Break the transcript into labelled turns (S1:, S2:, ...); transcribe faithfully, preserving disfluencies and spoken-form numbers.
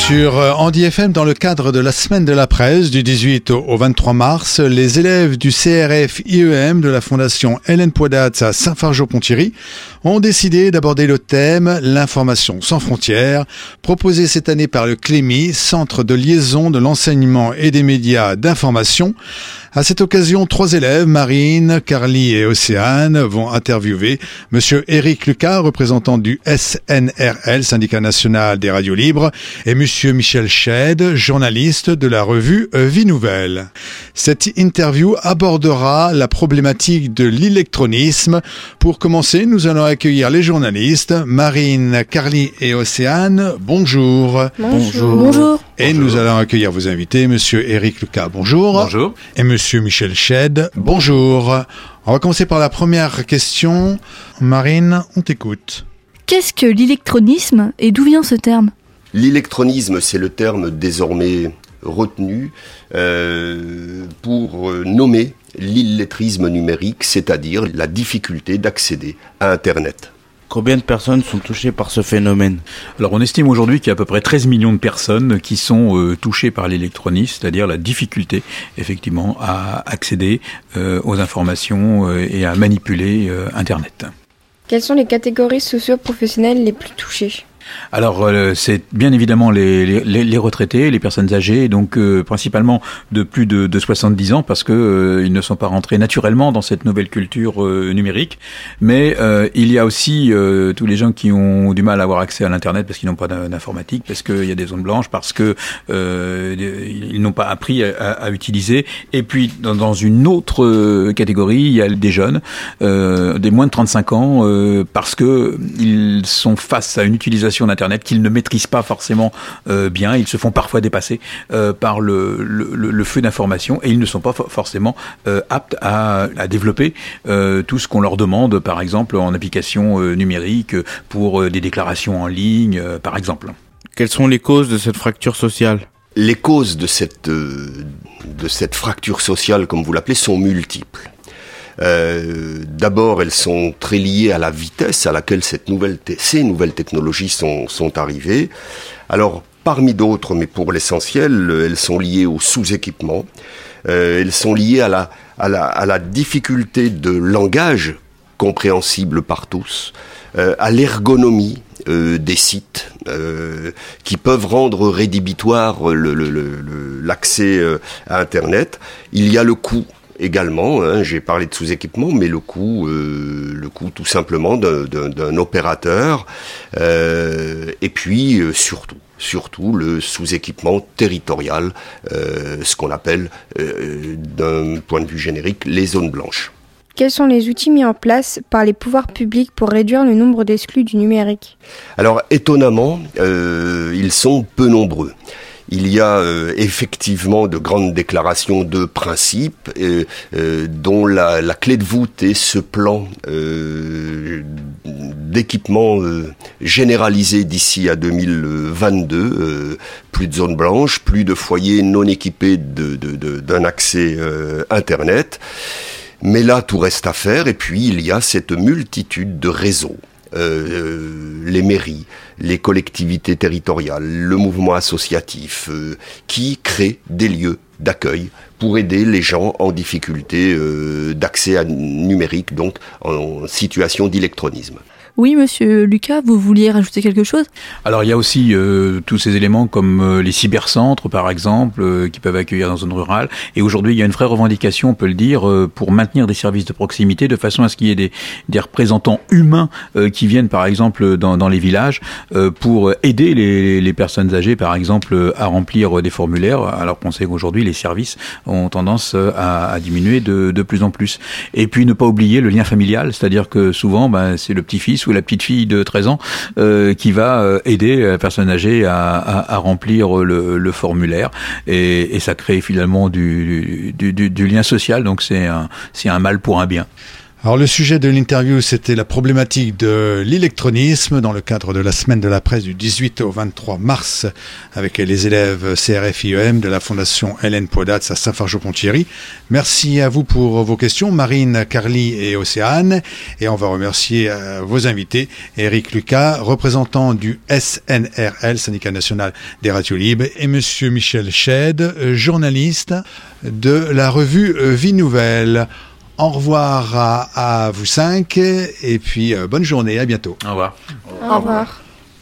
S1: Sur Andy F M, dans le cadre de la semaine de la presse du dix-huit au vingt-trois mars, les élèves du C R F I E M de la Fondation Hélène Poidat à Saint-Fargeau-Ponthierry ont décidé d'aborder le thème « L'information sans frontières », proposé cette année par le C L E M I, Centre de liaison de l'enseignement et des médias d'information. À cette occasion, trois élèves, Marine, Carly et Océane, vont interviewer Monsieur Éric Lucas, représentant du S N R L, Syndicat national des radios libres, et Monsieur Michel Schède, journaliste de la revue Vie Nouvelle. Cette interview abordera la problématique de l'électronisme. Pour commencer, nous allons accueillir les journalistes. Marine, Carly et Océane, bonjour.
S2: Bonjour. Bonjour.
S1: Et
S3: bonjour.
S1: Nous allons accueillir vos invités, Monsieur Éric Lucas, bonjour.
S3: Bonjour.
S1: Et Monsieur Michel Schède, bonjour. On va commencer par la première question. Marine, on t'écoute.
S2: Qu'est-ce que l'électronisme et d'où vient ce terme ?
S4: L'électronisme, c'est le terme désormais retenu euh, pour nommer l'illettrisme numérique, c'est-à-dire la difficulté d'accéder à Internet.
S5: Combien de personnes sont touchées par ce phénomène ?
S3: Alors on estime aujourd'hui qu'il y a à peu près treize millions de personnes qui sont euh, touchées par l'électronisme, c'est-à-dire la difficulté effectivement à accéder euh, aux informations euh, et à manipuler euh, Internet.
S6: Quelles sont les catégories socio-professionnelles les plus touchées ?
S3: Alors euh, c'est bien évidemment les, les, les retraités, les personnes âgées, donc euh, principalement de plus de, de soixante-dix ans parce que euh, ils ne sont pas rentrés naturellement dans cette nouvelle culture euh, numérique. Mais euh, il y a aussi euh, tous les gens qui ont du mal à avoir accès à l'internet parce qu'ils n'ont pas d'informatique, parce qu'il y a des zones blanches, parce que euh, ils n'ont pas appris à, à, à utiliser. Et puis dans, dans une autre catégorie, il y a des jeunes, euh, des moins de trente-cinq ans, euh, parce que ils sont face à une utilisation d'Internet qu'ils ne maîtrisent pas forcément euh, bien. Ils se font parfois dépasser euh, par le, le, le feu d'information et ils ne sont pas for- forcément euh, aptes à, à développer euh, tout ce qu'on leur demande, par exemple en application euh, numérique pour euh, des déclarations en ligne, euh, par exemple.
S5: Quelles sont les causes de cette fracture sociale ?
S4: Les causes de cette, euh, de cette fracture sociale, comme vous l'appelez, sont multiples. Euh, d'abord, elles sont très liées à la vitesse à laquelle cette nouvelle te- ces nouvelles technologies sont, sont arrivées. Alors, parmi d'autres, mais pour l'essentiel, elles sont liées au sous-équipement. Euh, elles sont liées à la, à la, à la difficulté de langage compréhensible par tous, euh, à l'ergonomie euh, des sites euh, qui peuvent rendre rédhibitoire le, le, le, le, l'accès euh, à Internet. Il y a le coût également, hein, j'ai parlé de sous-équipement, mais le coût, euh, le coût tout simplement d'un, d'un, d'un opérateur, euh, et puis euh, surtout, surtout le sous-équipement territorial, euh, ce qu'on appelle, euh, d'un point de vue générique, les zones blanches.
S6: Quels sont les outils mis en place par les pouvoirs publics pour réduire le nombre d'exclus du numérique ?
S4: Alors, étonnamment, euh, ils sont peu nombreux. Il y a euh, effectivement de grandes déclarations de principe euh, euh, dont la, la clé de voûte est ce plan euh, d'équipement euh, généralisé d'ici à deux mille vingt-deux. Euh, plus de zones blanches, plus de foyers non équipés de, de, de, d'un accès euh, Internet. Mais là, tout reste à faire. Et puis, il y a cette multitude de réseaux. Euh, les mairies, les collectivités territoriales, le mouvement associatif, euh, qui créent des lieux d'accueil pour aider les gens en difficulté euh, d'accès à numérique, donc en situation d'électronisme.
S2: Oui, monsieur Lucas, vous vouliez rajouter quelque chose ?
S3: Alors il y a aussi euh, tous ces éléments comme euh, les cybercentres par exemple euh, qui peuvent accueillir dans zone rurale, et aujourd'hui il y a une vraie revendication, on peut le dire, euh, pour maintenir des services de proximité de façon à ce qu'il y ait des, des représentants humains euh, qui viennent par exemple dans, dans les villages euh, pour aider les, les personnes âgées par exemple à remplir des formulaires, alors qu'on sait qu'aujourd'hui les services ont tendance à, à diminuer de, de plus en plus. Et puis ne pas oublier le lien familial, c'est-à-dire que souvent ben, c'est le petit-fils ou la petite fille de treize ans euh, qui va euh, aider la personne âgée à, à, à remplir le, le formulaire, et, et ça crée finalement du, du, du, du lien social, donc c'est un, c'est un mal pour un bien.
S1: Alors le sujet de l'interview, c'était la problématique de l'électronisme dans le cadre de la semaine de la presse du dix-huit au vingt-trois mars avec les élèves C R F I E M de la Fondation Hélène Poidatz à Saint-Fargeau-Pont-Thierry. Merci à vous pour vos questions, Marine, Carly et Océane. Et on va remercier euh, vos invités, Éric Lucas, représentant du S N R L, Syndicat National des Radios Libres, et Monsieur Michel Chède, journaliste de la revue Vie Nouvelle. Au revoir à, à vous cinq et puis euh, bonne journée, à bientôt.
S3: Au revoir.
S6: Au revoir.